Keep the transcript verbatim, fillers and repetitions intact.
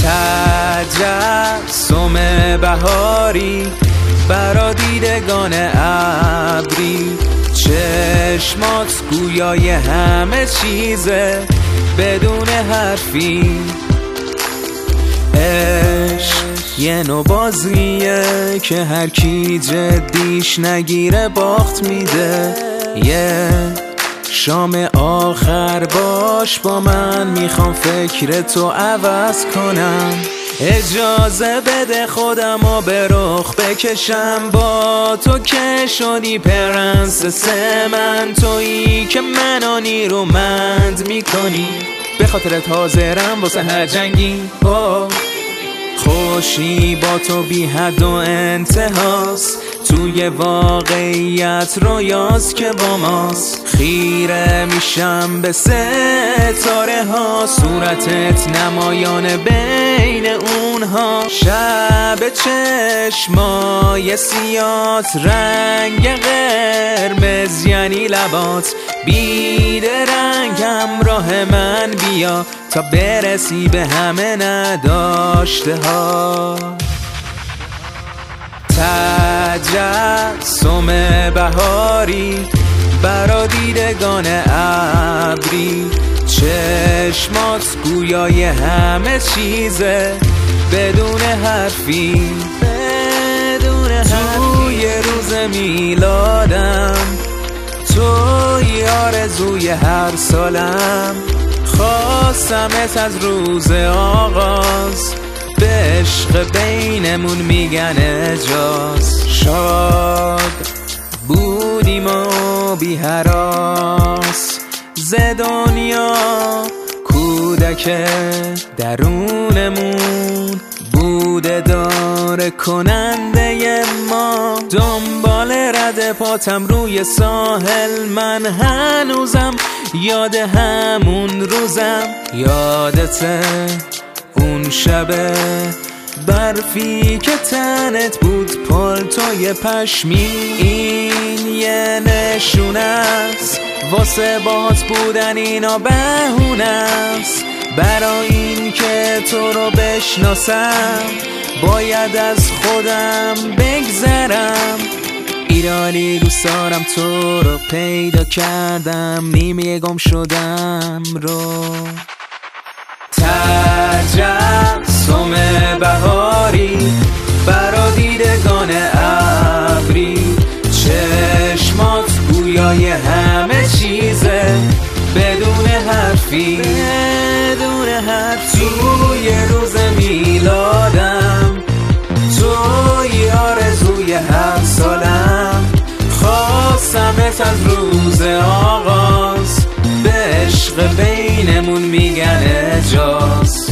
تجسم بهاری برا دیدگان ابری، چشمات گویای همه چیزه بدون حرفی. عشق یه نوع بازیه که هر کی جدیش نگیره باخت میده. یه شام آخر باش با من، میخوام فکر تو عوض کنم. اجازه بده خودمو به رخ بکشم با تو که شدی پرنسس من، تویی که منو نیرومند میکنی. به خاطرت حاضرم واسه هر جنگی. خوشی با تو بی حد و انتهاست، توی واقعیت رویاست که با ماست. خیره میشم به ستاره ها، صورتت نمایان بین اونها. شب چشمای سیات، رنگ قرمز یعنی لبات. بیدرنگ همراه من بیا تا برسی به همه نداشته ها. تجسم بهاری برا دیدگان ابری، چشمات گویای همه چیزه بدون حرفی. بدون حرفی توی روز میلادم، توی آرزوی هر سالم. خواستمت از روز آغاز، به عشق بینمون میگن اجاز. شاد بودیم و بی هراس ز دنیا، کودک درونمون بوده داره کننده ما. دنبال رد پاتم روی ساحل، من هنوزم یاد همون روزم. یادته اون شب برفی که تنت بود پالتوی پشمی. این یه نشونه است واسه باهات بودن، اینا بهونه است. برای این که تو رو بشناسم باید از خودم بگذرم. ایرانی دوست دارم تو رو پیدا کردم، نیمه گم شدم رو. تجسم بهاری برا دیدگان ابری، چشمات گویای همه چیزه بدون حرفی. بدون حرفی توی روز میلادم، توی آرزوی هر سالم. خواستمت از روز آغاز، به عشق بینمون میگن اجاز.